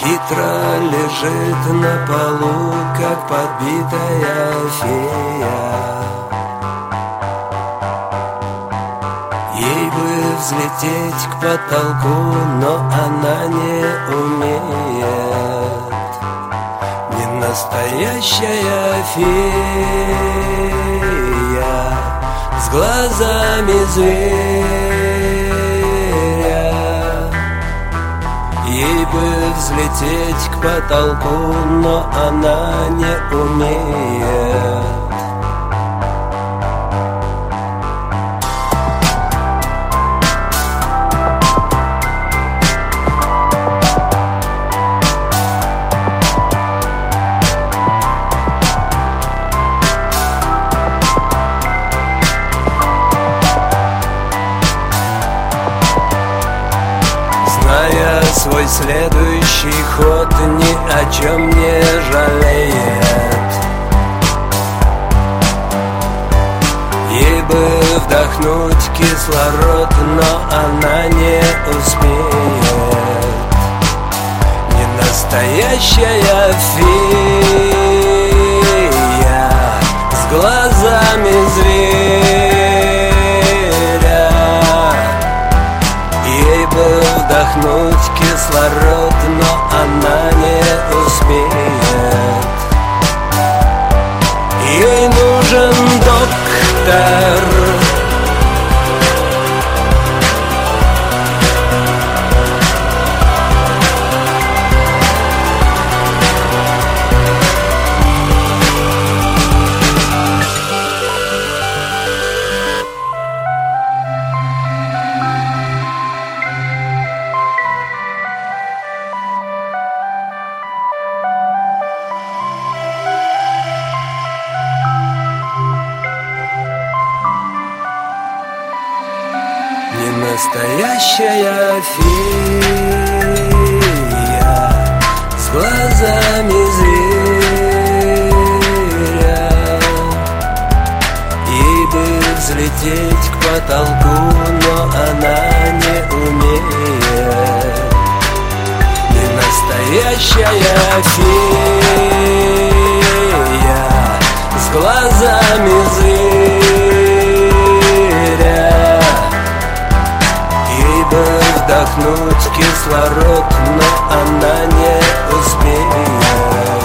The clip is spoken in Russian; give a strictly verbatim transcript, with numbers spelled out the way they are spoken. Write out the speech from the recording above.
Хитро лежит на полу, как подбитая фея. Ей бы взлететь к потолку, но она не умеет. Не настоящая фея с глазами зверя. Ей бы взлететь к потолку, но она не умеет. Зная свой следующий ход, ни о чем не жалеет. Ей бы вдохнуть кислород, но она не успеет. Не настоящая фея с глазами зверя. Ей бы вдохнуть кислород, но она не успеет. Ей нужен доктор. Не настоящая фея с глазами зверя. Ей бы взлететь к потолку, но она не умеет. Не настоящая фея с глазами зверя. Вдохнуть кислород, но она не успеет.